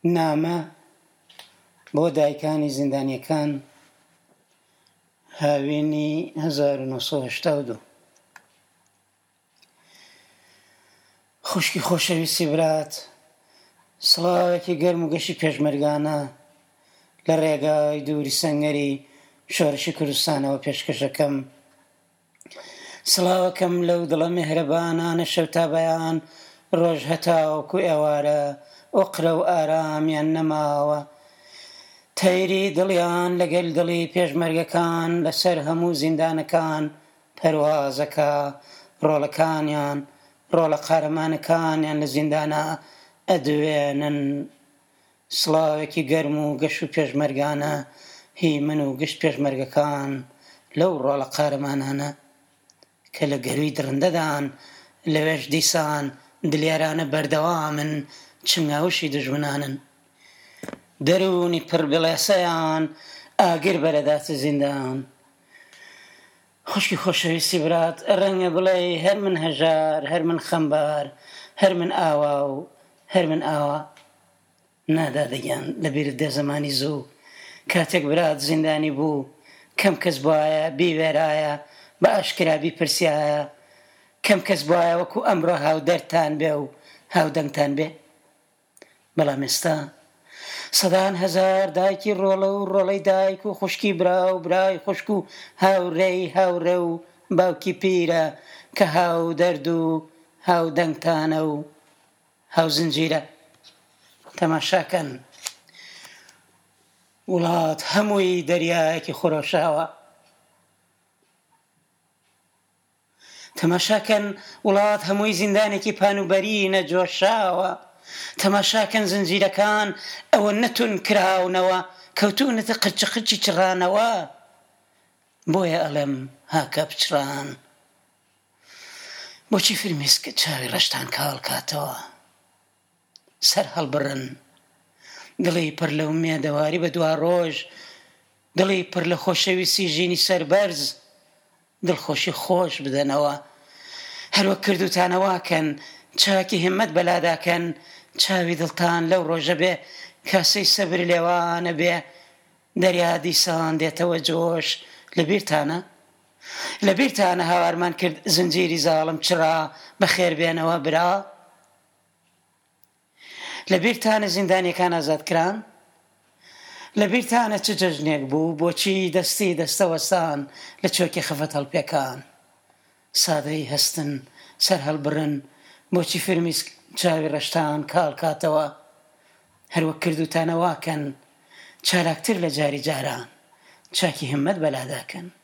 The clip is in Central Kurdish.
نامە بۆ دایکانی زیندانیەکان هاوینی 1982. خوشکی خۆشەویستی برات، سڵاوێکی گەرم و گەشی پێشمەرگانە لە ڕێگای دووری سەنگەری شۆڕشی کوردستانەوە پێشکەشەکەم. سڵاوەکەم لەو دڵە مێهرەبانانە شەوتابەیان ڕۆژ هەتاوەکو ئێوارە ئۆقرە و ئارامیان نەماوە، تەیری دڵیان لەگەل دڵی پێشمەرگەکان لەسەر هەموو زیندانەکان پەروازەکە، ڕۆڵەکانیان ڕۆڵە قارەمانەکانیان لە زیندانە ئەدوێنن. سڵاوێکی گەرم و گەشت و پێشمەرگانە هی من و گشت پێشمەرگەکان لەو ڕۆڵە قارەمانانە کە لە گەروی درندەدان لەوێش دیسان دلێرانە بەردەوامن، چنگاوشی دژمنانن. دەرونی پڕ بڵێسەیان ئاگر بەرەداچە زیندان. خوشکی خۆشەویستی برات، ڕەنگە بڵێ هەر من هەژار، هەر من خەمبار، هەر من ئاوا و هەر من ئاوا. نادادەگیان لەبیرت دێ زەمانی زوو کاتێک برات زیندانی بوو، کەم کەس بواە بیوێرایە بە ئاشکرا بیپرسیایە، کەم کەس بواە وەکو ئەمڕۆ هاودەرتان بێ و هاودەنگتان بێ. بەڵام ئێستا سەدان هەزار دایکی ڕۆڵە و ڕۆڵەی دایک و خوشکی برا و برای خوشک و هاوڕێی هاوڕێ و باوکی پیرە کە هاو دەرد و هاودەنگتانە و هاوزنجیرە. تەماشاکەن، وڵات هەمووی دەریایەکی خۆرۆشاوە. تەماشاکەن، وڵات هەمووی زیندانێکی پانوبەری نەجۆشاوە. تەماشاکەن، زنجیرەکان ئەوە نەتون کراونەوە، کەوتونەتە قرچی چڕانەوە. بۆیە ئەڵێم هاکە بچڕان، بۆچی فرمێسکە چاوی ڕەشتان کاڵ کاتەوە؟ سەر هەڵبڕن، دڵی پڕ لە ئومێدەواری بە دوا ڕۆژ، دڵی پڕ لە خۆشەویستی ژینی سەربەرز، دڵخۆشی خۆش بدەنەوە. هەروەک کردوتانەواکەن، چاکی هیممەت بەلاداکەن، چاوی دڵتان لەو ڕۆژە بێ کاسەی سەبر لێوانە بێ، دەریا دیسان دێتەوە جۆش. لەبیرتانە هاوارمان کرد زنجیری زاڵم چڕا بەخێر بێنەوە برا؟ لەبیرتانە زیندانیەکان ئازادکران؟ لەبیرتانە چ جەژنێک بوو بۆچی دەستی دەستەوەستان لە چۆکی خەفەت هەڵپێکان؟ سادەی هەستن، سەر هەڵبڕن، بۆچی فرمیسک چاوی ڕەشتان کاڵ کاتەوە؟ هەروەک کردوتانەواکەن، چالاکتر لە جاری جاران، چاکی هیممەت بەلاداکەن.